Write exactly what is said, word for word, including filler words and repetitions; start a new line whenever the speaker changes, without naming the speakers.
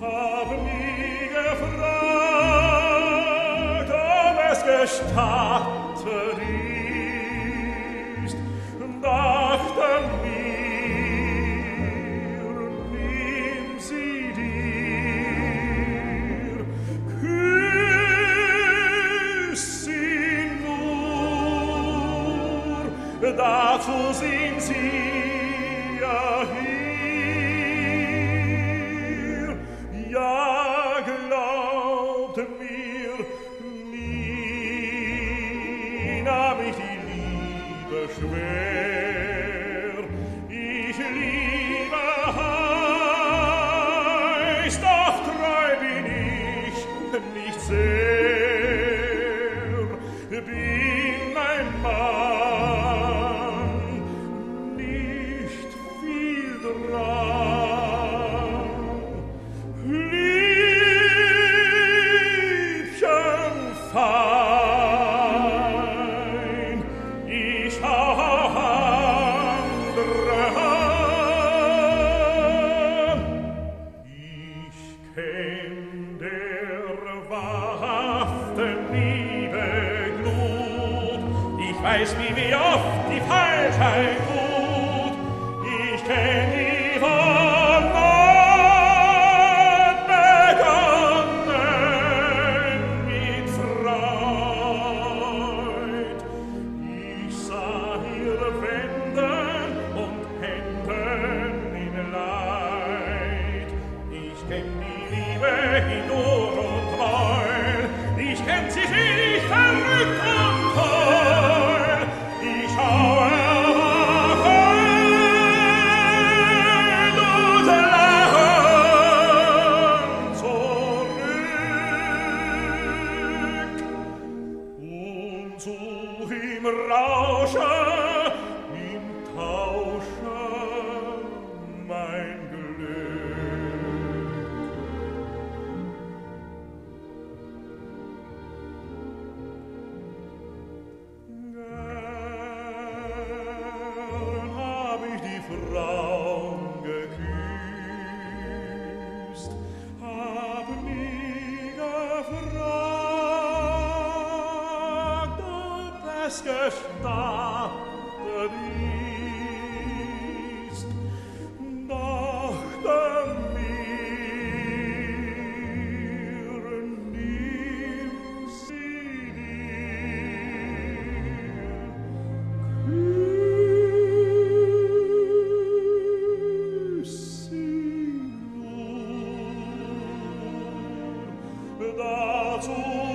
hab nie gefragt, ob es gestattet ist, dachte mir, nimm sie dir, küss sie nur, dazu sind sie ja hier. Ja, glaubt mir, nie nahm ich die Liebe schwer. Ich liebe heiß, doch treu bin ich nicht sehr. Bin ein Mann, nicht viel dran. Liebchen fein, ich hab andere an. Ich kenn der wahrhaften Liebe Glut, ich weiß, wie mir oft die Falschheit tut. Ich kenn die von Not begonnen mit Freud. Ich sah ihr Wenden und Händen in Leid. Ich kenn die Liebe in Not und Treue, ich kenn sie nicht verrückt und toll. Ich schaue erwachen und lachen zurück und such im Rausche, im Tausche mein Glück. Gern hab ich die Frauen geküsst, hab nie gefragt, ob es gestattet ist. Dachte mir, nimm sie dir, küss sie nur, dazu